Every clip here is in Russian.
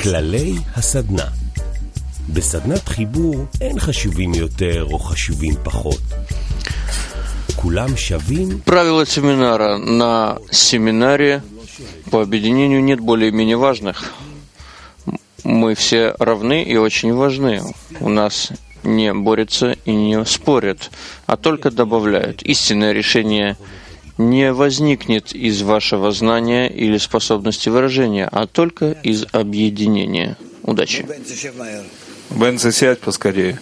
כללי הסדנה. בסדנת חיבור אין חשובים יותר או חשובים פחות. כולם שווים. Правила семинара. На семинаре по объединению нет более-менее важных. Мы все равны и очень важны. У нас не борются и не спорят, а только добавляют. Истинное решение не возникнет из вашего знания или способности выражения, а только из объединения. Удачи. Бенци, сядь поскорее.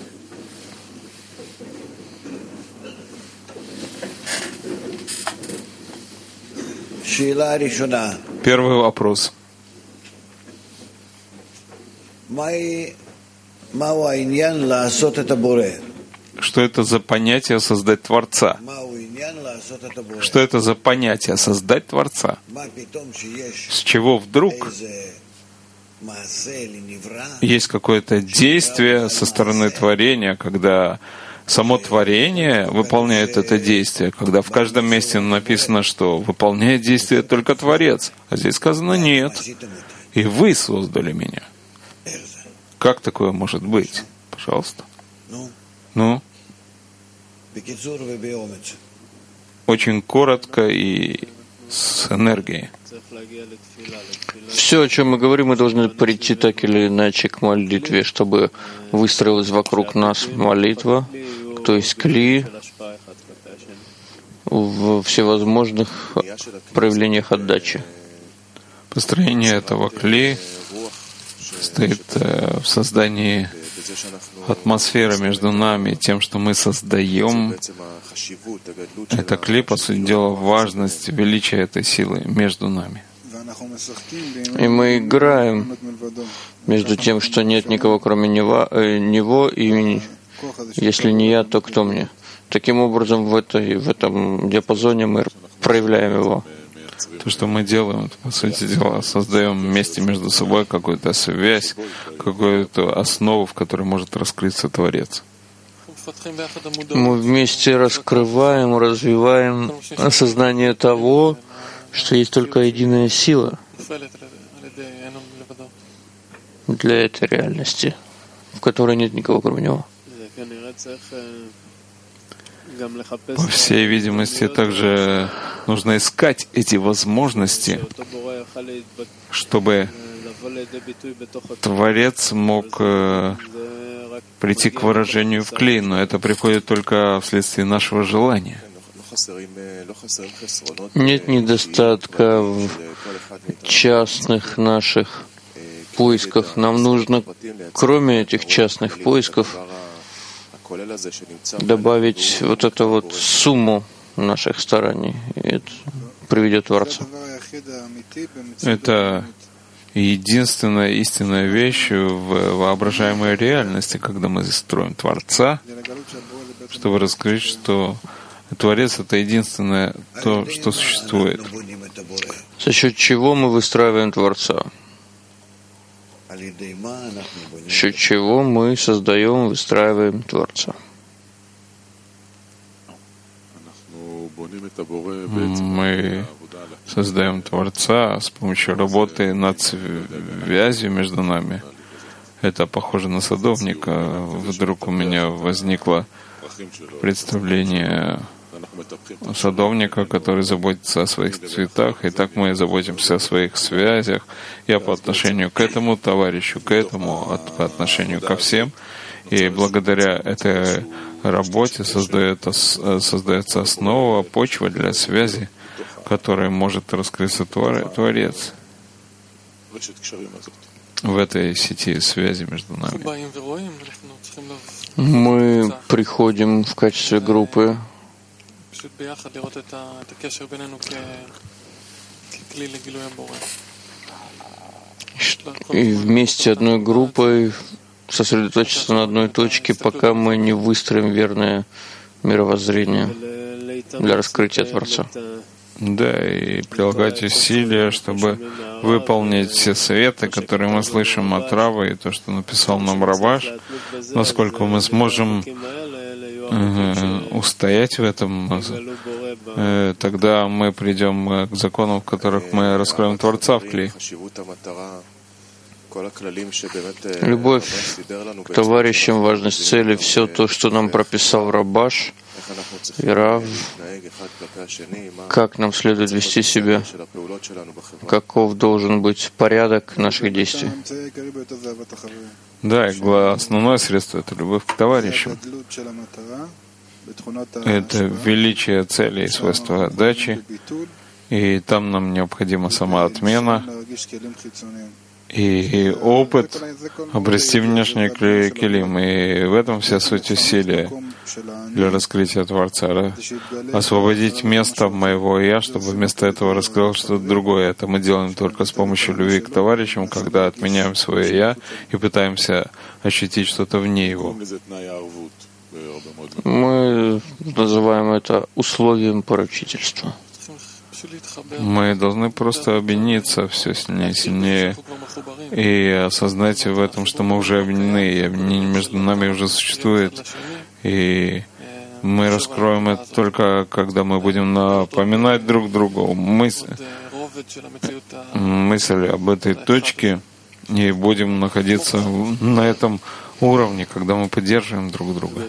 Первый вопрос. Что это за понятие создать Творца? Что это за понятие создать Творца? С чего вдруг есть какое-то действие со стороны творения, когда само творение выполняет это действие, когда в каждом месте написано, что выполняет действие только Творец, а здесь сказано «нет». И вы создали меня. Как такое может быть? Пожалуйста. Ну? Очень коротко и с энергией. Все, о чем мы говорим, мы должны прийти так или иначе к молитве, чтобы выстроилась вокруг нас молитва, то есть кли в всевозможных проявлениях отдачи. Построение этого кли стоит в создании атмосферы между нами, тем, что мы создаем. Это кли, по сути дела, важность, величие этой силы между нами. И мы играем между тем, что нет никого, кроме него, и если не я, то кто мне? Таким образом, в этом диапазоне мы проявляем его. То, что мы делаем, по сути дела, создаем вместе между собой какую-то связь, какую-то основу, в которой может раскрыться Творец. Мы вместе раскрываем, развиваем осознание того, что есть только единая сила для этой реальности, в которой нет никого, кроме него. По всей видимости, также нужно искать эти возможности, чтобы Творец мог прийти к выражению в кли, но это приходит только вследствие нашего желания. Нет недостатка в частных наших поисках. Нам нужно, кроме этих частных поисков, добавить вот эту вот сумму наших стараний, и это приведет Творца. Это единственная истинная вещь в воображаемой реальности, когда мы строим Творца, чтобы раскрыть, что Творец — это единственное то, что существует. За счет чего мы выстраиваем Творца? За счет чего мы создаем, выстраиваем Творца? Мы создаем Творца с помощью работы над связью между нами. Это похоже на садовника. Вдруг у меня возникло представление садовника, который заботится о своих цветах, и так мы заботимся о своих связях, я по отношению к этому товарищу, к этому, по отношению ко всем, и благодаря этой работе создается основа, почва для связи, которой может раскрыться Творец в этой сети связи между нами. Мы приходим в качестве группы, и вместе одной группой сосредоточиться на одной точке, пока мы не выстроим верное мировоззрение для раскрытия Творца. Да, и прилагать усилия, чтобы выполнить все советы, которые мы слышим от Рава, и то, что написал нам Рабаш, насколько мы сможем устоять в этом, тогда мы придем к законам, в которых мы раскроем Творца в кли. Любовь к товарищам, важность цели, все то, что нам прописал Рабаш и Рав, как нам следует вести себя, каков должен быть порядок наших действий. Да, и основное средство — это любовь к товарищам. Это величие цели и свойства отдачи, и там нам необходима самоотмена и опыт обрести внешний келим. И в этом вся суть усилия для раскрытия Творца. Освободить место моего «я», чтобы вместо этого раскрыл что-то другое. Это мы делаем только с помощью любви к товарищам, когда отменяем свое «я» и пытаемся ощутить что-то вне его. Мы называем это условием поручительства. Мы должны просто объединиться все сильнее и сильнее и осознать в этом, что мы уже объединены, и объединение между нами уже существует. И мы раскроем это только, когда мы будем напоминать друг другу мысль об этой точке, и будем находиться на этом уровне, когда мы поддерживаем друг друга.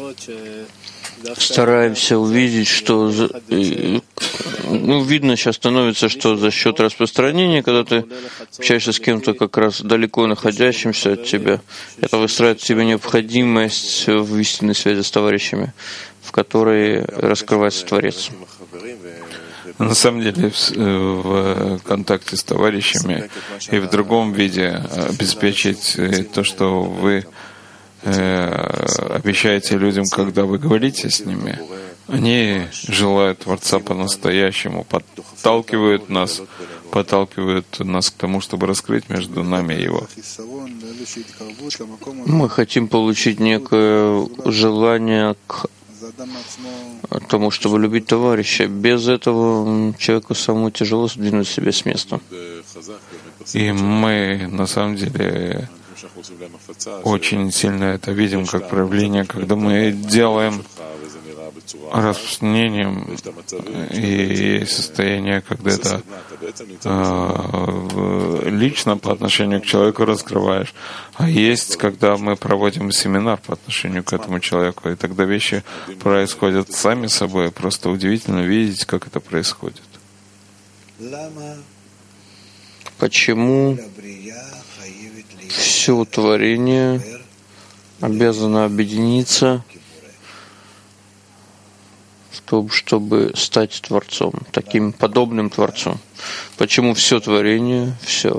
Стараемся увидеть, что видно сейчас становится, что за счет распространения, когда ты общаешься с кем-то как раз далеко находящимся от тебя, это выстраивает в тебе необходимость в истинной связи с товарищами, в которой раскрывается Творец. На самом деле, в контакте с товарищами и в другом виде обеспечить то, что вы обещаете людям, когда вы говорите с ними. Они желают Творца по-настоящему, подталкивают нас к тому, чтобы раскрыть между нами Его. Мы хотим получить некое желание к тому, чтобы любить товарища. Без этого человеку самому тяжело сдвинуть себя с места. И мы, на самом деле, очень сильно это видим как проявление, когда мы делаем распространением, и есть состояние, когда это лично по отношению к человеку раскрываешь, а есть, когда мы проводим семинар по отношению к этому человеку, и тогда вещи происходят сами собой. Просто удивительно видеть, как это происходит. Почему все творение обязано объединиться, чтобы стать Творцом, таким подобным Творцу? Почему все творение,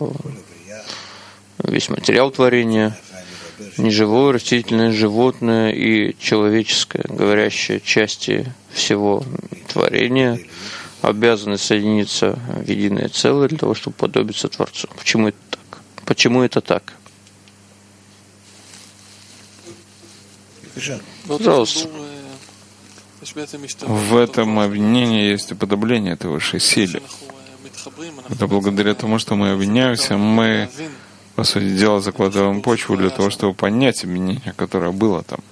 весь материал творения, неживое, растительное, животное и человеческое, говорящие части всего творения, обязаны соединиться в единое целое для того, чтобы подобиться Творцу? Почему это так? Почему это так? Пожалуйста. В этом объединении есть уподобление этой высшей силе. Это благодаря тому, что мы объединяемся, мы, по сути дела, закладываем почву для того, чтобы понять объединение, которое было там.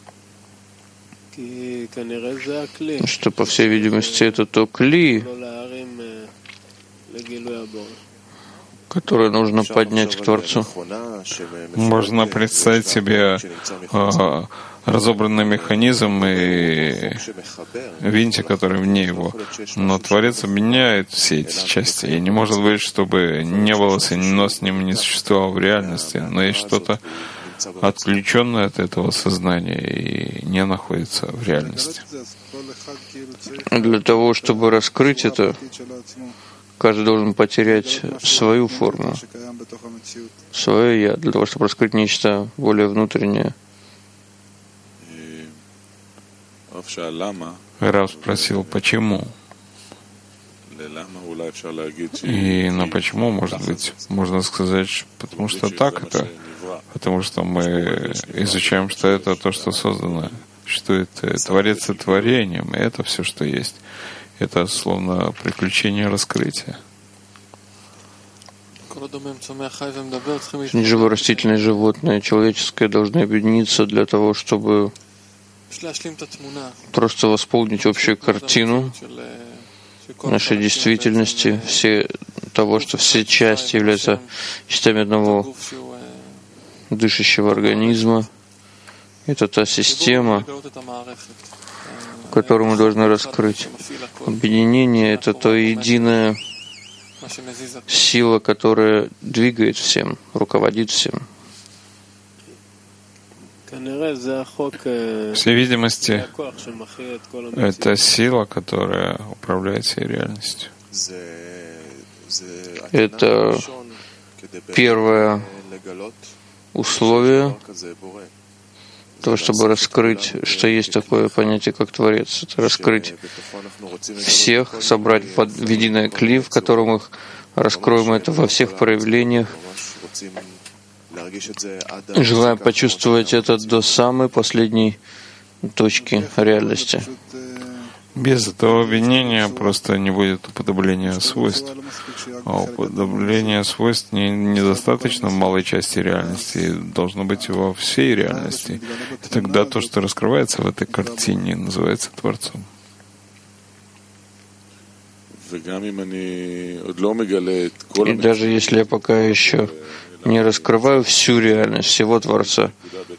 Что, по всей видимости, это то кли, которое нужно поднять к Творцу. Можно представить себе разобранный механизм и винтик, который вне его. Но Творец объединяет все эти части. И не может быть, чтобы не было соединено с ним, не существовало в реальности. Но есть что-то отключенное от этого сознания и не находится в реальности. Для того, чтобы раскрыть это, каждый должен потерять свою форму, свое «я», для того, чтобы раскрыть нечто более внутреннее. Рав спросил, почему? И на почему, может быть, можно сказать, потому что так это, потому что мы изучаем, что это то, что создано, что это Творец и творением, и это все, что есть. Это словно приключение раскрытия. Неживое, растительное, животное, человеческое должны объединиться для того, чтобы просто восполнить общую картину нашей действительности, того, что все части являются частями одного дышащего организма. Это та система, которую мы должны раскрыть. Объединение — это та единая сила, которая двигает всем, руководит всем. По всей видимости, это сила, которая управляет всей реальностью. Это первое условие того, чтобы раскрыть, что есть такое понятие, как Творец. Это раскрыть всех, собрать в единое кли, в котором мы раскроем это во всех проявлениях, желая почувствовать это до самой последней точки реальности. Без этого обвинения просто не будет уподобления свойств. А уподобление свойств недостаточно в малой части реальности, должно быть во всей реальности. И тогда то, что раскрывается в этой картине, называется Творцом. И даже если я пока еще не раскрываю всю реальность всего Творца,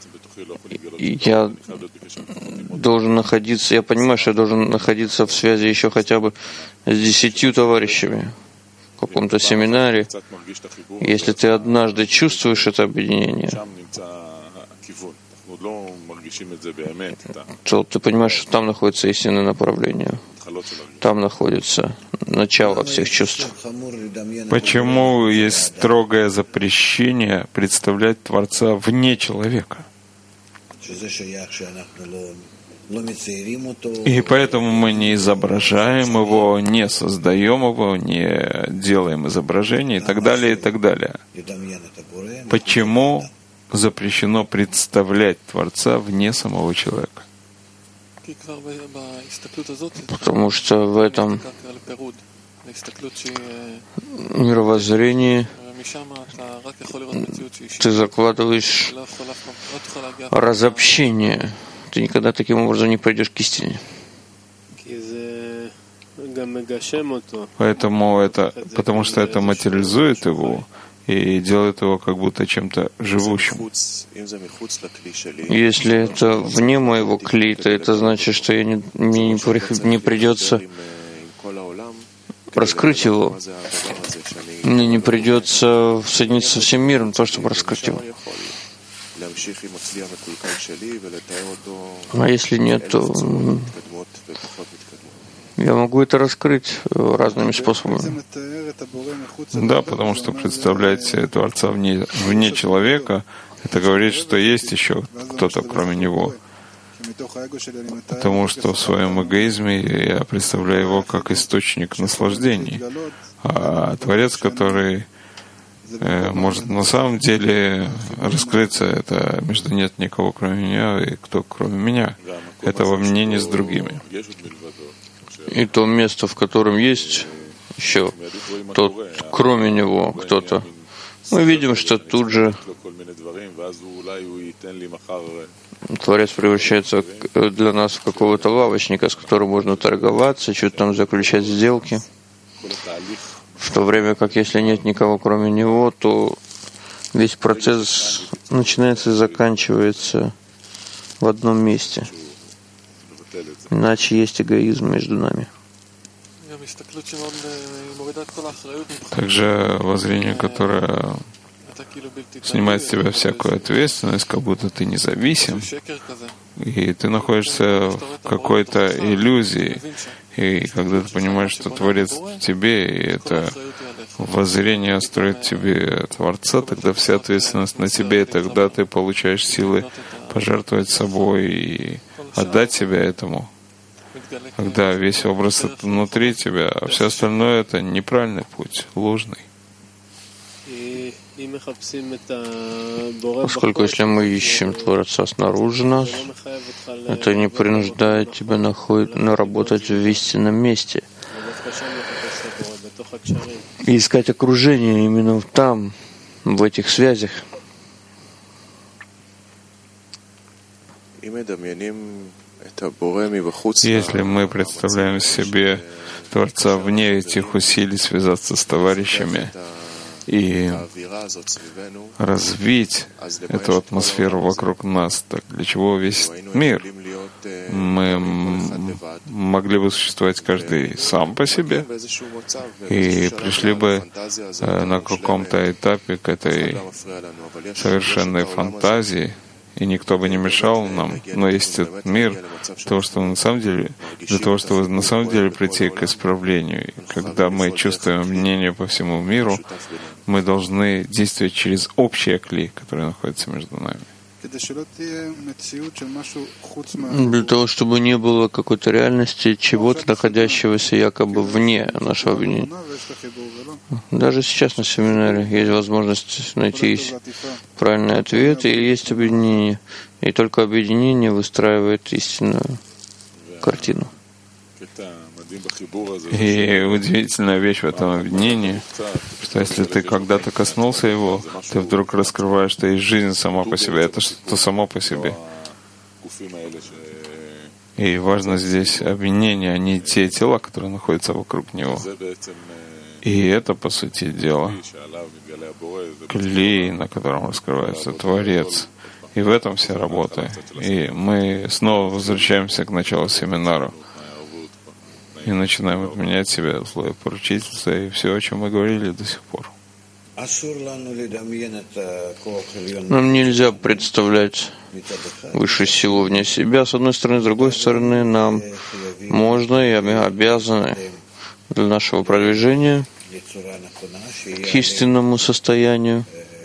я должен находиться, я понимаю, что я должен находиться в связи еще хотя бы с 10 товарищами в каком-то семинаре. Если ты однажды чувствуешь это объединение, то ты понимаешь, что там находится истинное направление. Там находится начало всех чувств. Почему есть строгое запрещение представлять Творца вне человека? И поэтому мы не изображаем его, не создаем его, не делаем изображений и так далее, и так далее. Почему запрещено представлять Творца вне самого человека? Потому что в этом мировоззрении ты закладываешь разобщение. Ты никогда таким образом не придешь к истине. Потому что это материализует его и делает его как будто чем-то живущим. Если это вне моего кли, то это значит, что мне не придется раскрыть его. Мне не придется соединиться со всем миром, то, чтобы раскрыть его. А если нет, то я могу это раскрыть разными способами. Да, потому что представлять Творца вне человека, это говорит, что есть еще кто-то кроме него. Потому что в своем эгоизме я представляю его как источник наслаждений. А Творец, который может на самом деле раскрыться, это между нет никого кроме меня и кто кроме меня. Это во мне не с другими. И то место, в котором есть еще тот, кроме него, кто-то, мы видим, что тут же Творец превращается для нас в какого-то лавочника, с которым можно торговаться, что-то там заключать сделки. В то время как если нет никого кроме него, то весь процесс начинается и заканчивается в одном месте. Иначе есть эгоизм между нами. Также воззрение, которое снимает с тебя всякую ответственность, как будто ты независим, и ты находишься в какой-то иллюзии. И когда ты понимаешь, что Творец в тебе, и это воззрение строит тебе Творца, тогда вся ответственность на тебе, и тогда ты получаешь силы пожертвовать собой и отдать себя этому. Когда весь образ внутри тебя, а все остальное — это неправильный путь, ложный. Поскольку если мы ищем Творца снаружи нас, это не принуждает тебя работать в истинном месте. И искать окружение именно там, в этих связях. Если мы представляем себе Творца вне этих усилий связаться с товарищами и развить эту атмосферу вокруг нас. Так для чего весь мир? Мы могли бы существовать каждый сам по себе и пришли бы на каком-то этапе к этой совершенной фантазии, и никто бы не мешал нам. Но есть этот мир для того, чтобы на самом деле прийти к исправлению. И когда мы чувствуем мнение по всему миру, мы должны действовать через общий кли, который находится между нами. Для того, чтобы не было какой-то реальности, чего-то, находящегося якобы вне нашего объединения. Даже сейчас на семинаре есть возможность найти правильный ответ, и есть объединение. И только объединение выстраивает истинную картину. И удивительная вещь в этом объединении, что если ты когда-то коснулся его, ты вдруг раскрываешь, что есть жизнь сама по себе, это что-то само по себе. И важно здесь объединение, а не те тела, которые находятся вокруг него. И это, по сути дела, клей, на котором раскрывается Творец. И в этом вся работа. И мы снова возвращаемся к началу семинара. И начинаем отменять себе условия поручительства и все, о чем мы говорили до сих пор. Нам нельзя представлять высшую силу вне себя, с одной стороны, с другой стороны, нам можно и мы обязаны для нашего продвижения к истинному состоянию,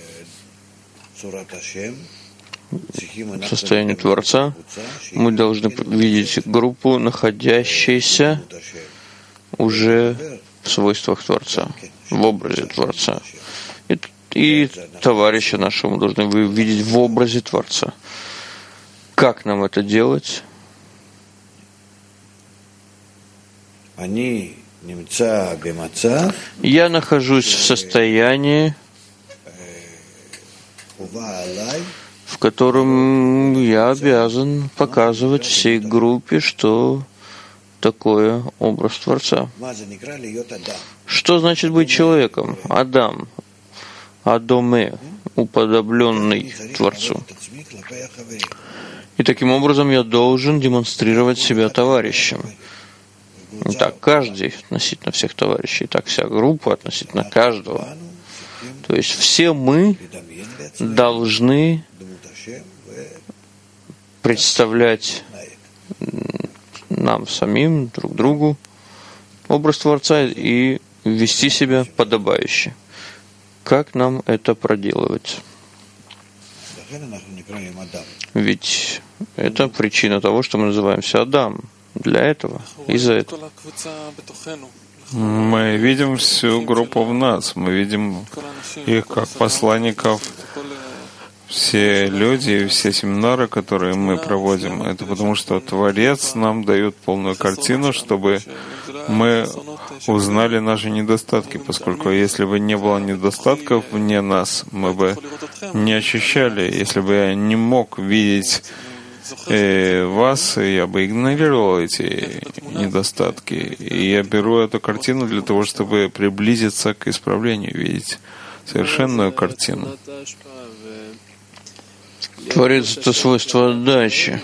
состоянию Творца, мы должны видеть группу, находящуюся уже в свойствах Творца, в образе Творца. И товарища нашего мы должны видеть в образе Творца. Как нам это делать? Я нахожусь в состоянии, в котором я обязан показывать всей группе, что такое образ Творца. Что значит быть человеком? Адам, Адоме, уподобленный Творцу. И таким образом я должен демонстрировать себя товарищем. Так, каждый относительно всех товарищей, так вся группа относительно каждого. То есть все мы должны представлять нам самим, друг другу, образ Творца и вести себя подобающе. Как нам это проделывать? Ведь это причина того, что мы называемся Адам. Для этого, из-за этого. Мы видим всю группу в нас, мы видим их как посланников. Все люди, все семинары, которые мы проводим, это потому что Творец нам дает полную картину, чтобы мы узнали наши недостатки, поскольку если бы не было недостатков вне нас, мы бы не ощущали. Если бы я не мог видеть вас, я бы игнорировал эти недостатки. И я беру эту картину для того, чтобы приблизиться к исправлению, видеть совершенную картину. Творец — это свойство отдачи.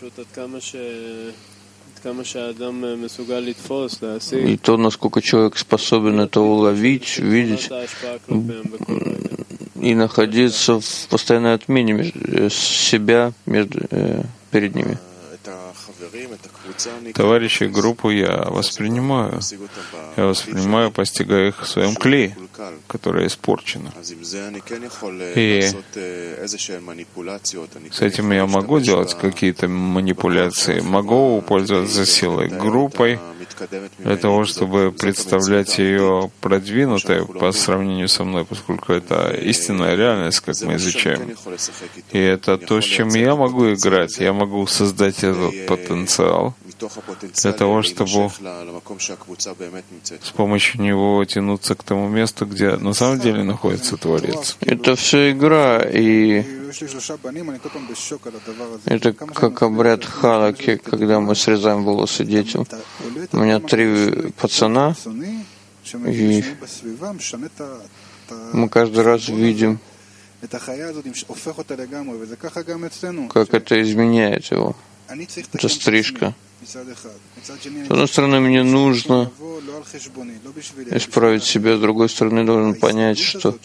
И то, насколько человек способен это уловить, видеть и находиться в постоянной отмене себя перед ними. Товарищи, группу я воспринимаю, постигая их в своем клее, которое испорчено. И с этим я могу делать какие-то манипуляции, могу пользоваться силой группой для того, чтобы представлять ее продвинутой по сравнению со мной, поскольку это истинная реальность, как мы изучаем. И это то, с чем я могу играть. Я могу создать этот потенциал для того, чтобы с помощью него тянуться к тому месту, где на самом деле находится Творец. Это все игра, и это как обряд халаки, когда мы срезаем волосы детям. У меня 3 пацана, и Мы каждый раз видим, как это изменяет его. Это стрижка. С одной стороны, мне нужно исправить себя, с другой стороны, должен понять, что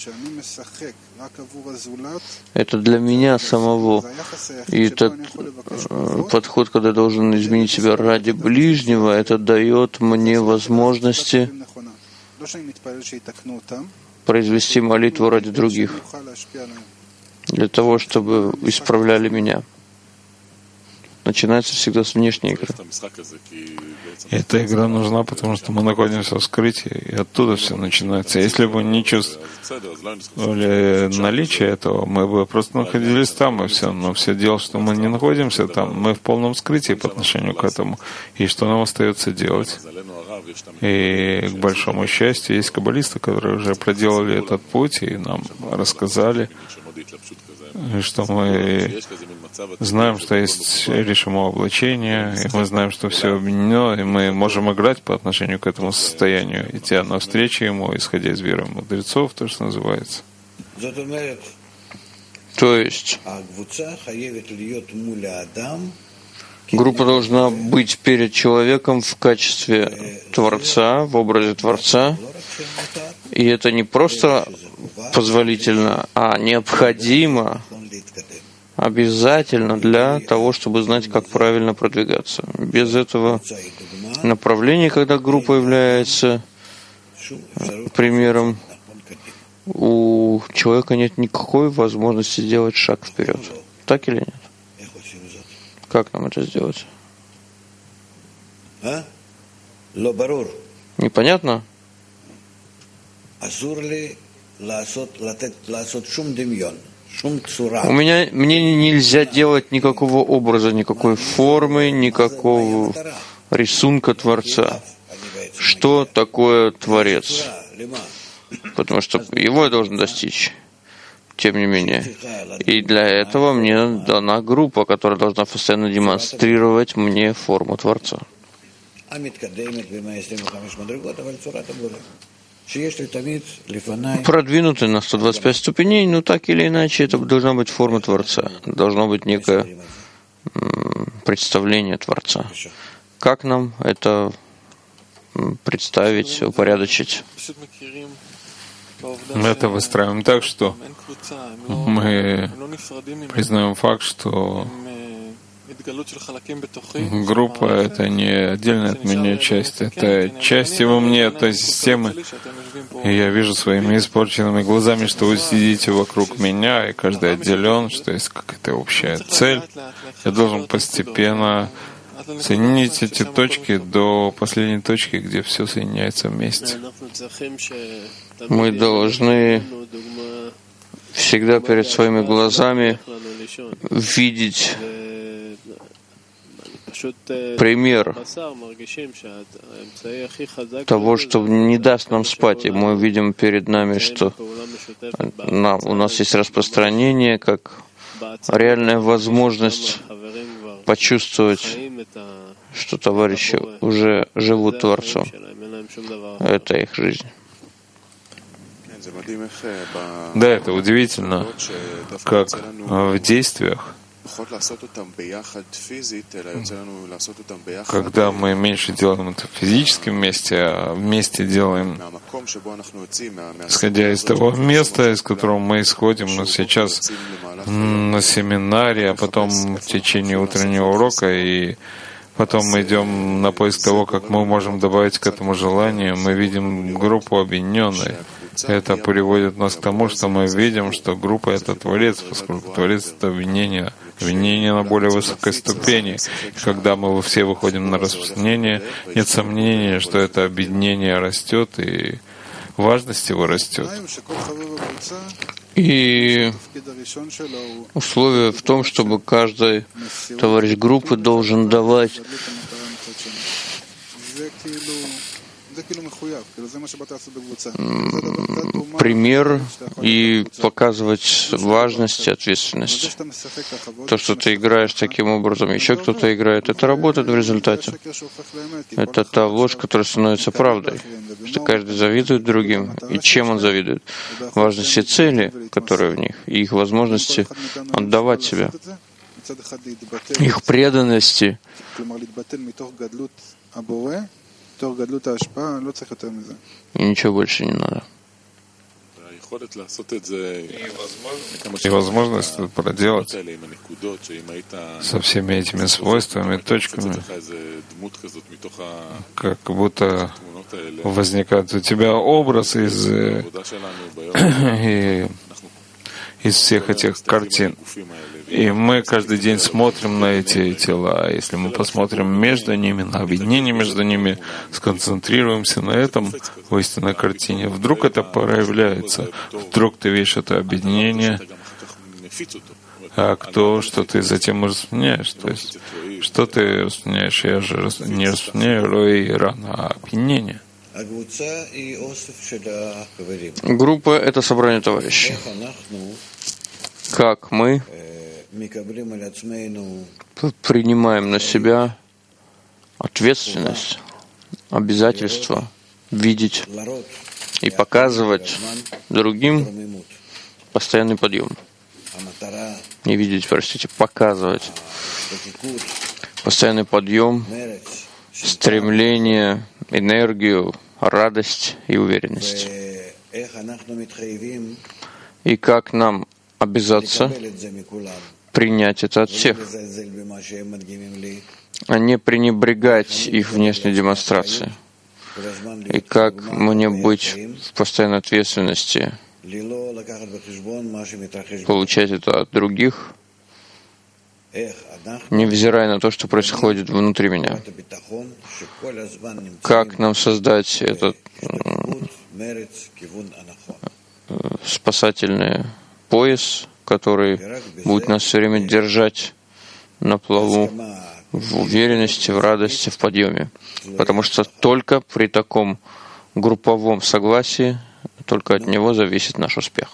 это для меня самого. И этот подход, когда я должен изменить себя ради ближнего, это дает мне возможности произвести молитву ради других, для того, чтобы исправляли меня. Начинается всегда с внешней игры. Эта игра нужна, потому что мы находимся в скрытии, и оттуда все начинается. Если бы не чувствовали наличие этого, мы бы просто находились там, и все. Но все дело, что мы не находимся там, мы в полном скрытии по отношению к этому. И что нам остается делать? И, к большому счастью, есть каббалисты, которые уже проделали этот путь, и нам рассказали, что мы знаем, что есть решимо облачение, и мы знаем, что все объединено, и мы можем играть по отношению к этому состоянию, идти навстречу ему, исходя из веры мудрецов, то, что называется. То есть группа должна быть перед человеком в качестве Творца, в образе Творца, и это не просто позволительно, а необходимо, обязательно для того, чтобы знать, как правильно продвигаться. Без этого направления, когда группа является примером, у человека нет никакой возможности сделать шаг вперед. Так или нет? Как нам это сделать? Непонятно? Мне нельзя делать никакого образа, никакой формы, никакого рисунка Творца. Что такое Творец? Потому что его я должен достичь, тем не менее. И для этого мне дана группа, которая должна постоянно демонстрировать мне форму Творца. Продвинуты на 125 ступеней, но так или иначе это должна быть форма Творца. Должно быть некое представление Творца. Как нам это представить, упорядочить? Мы это выстраиваем так, что мы признаем факт, что группа — это не отдельная от меня часть, это часть его мне, этой системы. И я вижу своими испорченными глазами, что вы сидите вокруг меня, и каждый отделен, что есть какая-то общая цель. Я должен постепенно соединить эти точки до последней точки, где все соединяется вместе. Мы должны всегда перед своими глазами видеть пример того, что не даст нам спать. И мы видим перед нами, что у нас есть распространение, как реальная возможность почувствовать, что товарищи уже живут Творцом. Это их жизнь. Да, это удивительно, как в действиях, когда мы меньше делаем это в физическом месте, а вместе делаем, исходя из того места, из которого мы исходим, но сейчас на семинаре, а потом в течение утреннего урока, и потом мы идем на поиск того, как мы можем добавить к этому желанию, мы видим группу объединенной. Это приводит нас к тому, что мы видим, что группа — это Творец, поскольку Творец — это объединение на более высокой ступени. И когда мы все выходим на распространение, нет сомнения, что это объединение растет, и важность его растет. И условие в том, чтобы каждый товарищ группы должен давать пример и показывать важность и ответственность. То, что ты играешь таким образом, еще кто-то играет, это работает в результате. Это та ложь, которая становится правдой. Что каждый завидует другим. И чем он завидует? Важности цели, которые в них, и их возможности отдавать себя, их преданности. И ничего больше не надо. И возможность это проделать со всеми этими свойствами, точками, как будто возникает у тебя образ из всех этих картин. И мы каждый день смотрим на эти тела. Если мы посмотрим между ними, на объединение между ними, сконцентрируемся на этом в истинной картине, вдруг это проявляется. Вдруг ты видишь это объединение, а что ты затем распространяешь. То есть, что ты распространяешь? Я же не распространяю Рой и Рана, а объединение. Группа — это собрание товарищей. Как мы принимаем на себя ответственность, обязательство видеть и показывать другим постоянный подъем. Не видеть, показывать постоянный подъем, стремление, энергию, радость и уверенность. И как нам обязаться принять это от всех, а не пренебрегать их внешней демонстрацией. И как мне быть в постоянной ответственности, получать это от других, невзирая на то, что происходит внутри меня. Как нам создать этот спасательный пояс, который будет нас все время держать на плаву, в уверенности, в радости, в подъеме. Потому что только при таком групповом согласии, только от него зависит наш успех.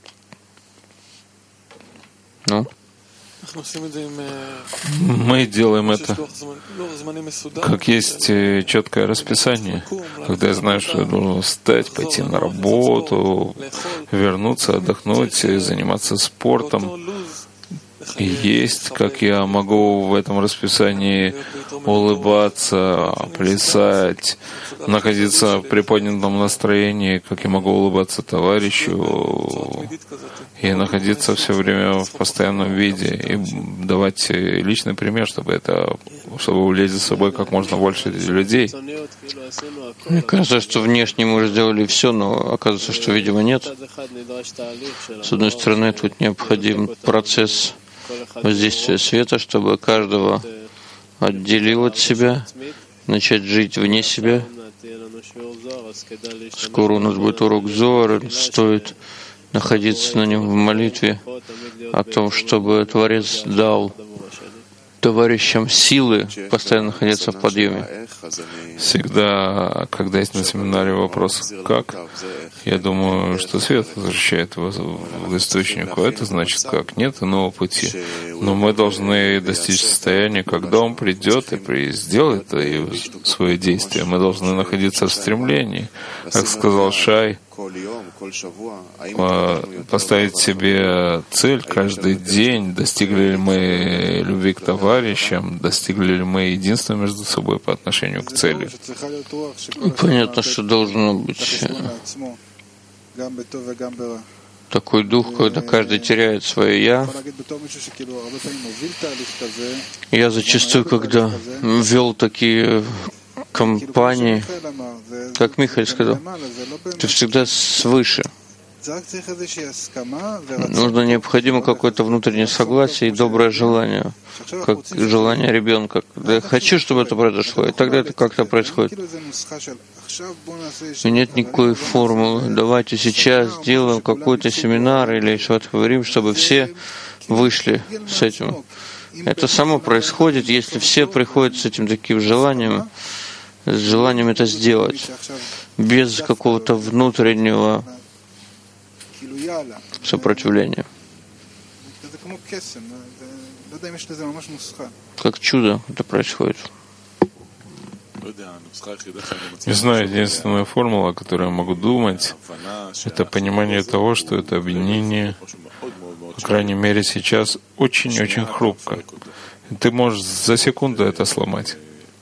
Мы делаем это, как есть четкое расписание, когда я знаю, что я должен встать, пойти на работу, вернуться, отдохнуть, заниматься спортом. И есть, как я могу в этом расписании улыбаться, плясать, находиться в приподнятом настроении, как я могу улыбаться товарищу и находиться все время в постоянном виде и давать личный пример, чтобы увлечь за собой как можно больше людей. Мне кажется, что внешне мы уже сделали все, но оказывается, что, видимо, нет. С одной стороны, тут необходим процесс воздействия света, чтобы каждого отделил от себя, начать жить вне себя. Скоро у нас будет урок Зоара, стоит находиться на нем в молитве о том, чтобы Творец дал товарищам силы постоянно находиться в подъеме. Всегда, когда есть на семинаре вопрос «как?», я думаю, что свет возвращает его к источнику. Это значит «как?». Нет иного пути. Но мы должны достичь состояния, когда он придет и сделает свое действие. Мы должны находиться в стремлении. Как сказал Шай, поставить себе цель каждый день, достигли ли мы любви к товарищам, достигли ли мы единства между собой по отношению к цели. Понятно, что должно быть такой дух, когда каждый теряет свое «я». Я зачастую, когда вел такие компании, как Михаил сказал, ты всегда свыше. Необходимо какое-то внутреннее согласие и доброе желание, как желание ребенка. Да, я хочу, чтобы это произошло, и тогда это как-то происходит. И нет никакой формулы. Давайте сейчас сделаем какой-то семинар или что-то говорим, чтобы все вышли с этим. Это само происходит, если все приходят с этим таким желанием, с желанием это сделать, без какого-то внутреннего сопротивления. Как чудо это происходит. Не знаю, единственная формула, которую я могу думать, это понимание того, что это объединение, по крайней мере сейчас, очень-очень хрупко. Ты можешь за секунду это сломать.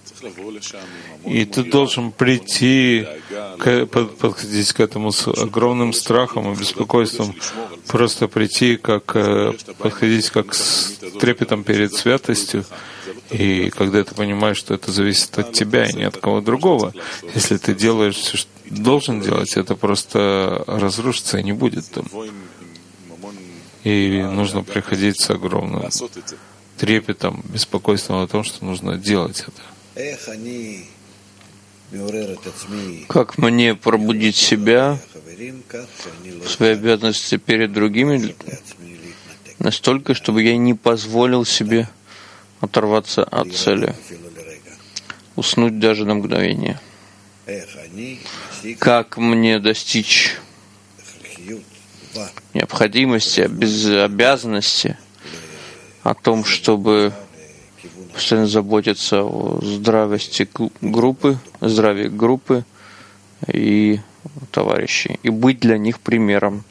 И ты должен прийти, подходить к этому с огромным страхом и беспокойством, просто прийти, подходить как с трепетом перед святостью, и когда ты понимаешь, что это зависит от тебя и не от кого другого, если ты делаешь все, что должен делать, это просто разрушится и не будет там. И нужно приходить с огромным трепетом, беспокойством о том, что нужно делать это. Как мне пробудить себя в своей обязанности перед другими настолько, чтобы я не позволил себе оторваться от цели, уснуть даже на мгновение? Как мне достичь необходимости, обязанности о том, чтобы постоянно заботиться о здравии группы и товарищей, и быть для них примером.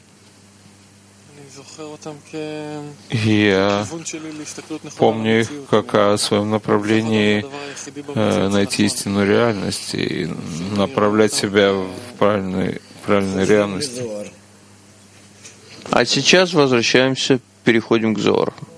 Я помню их как о своем направлении найти истинную реальность и направлять себя в правильной реальности. А сейчас переходим к Зоару.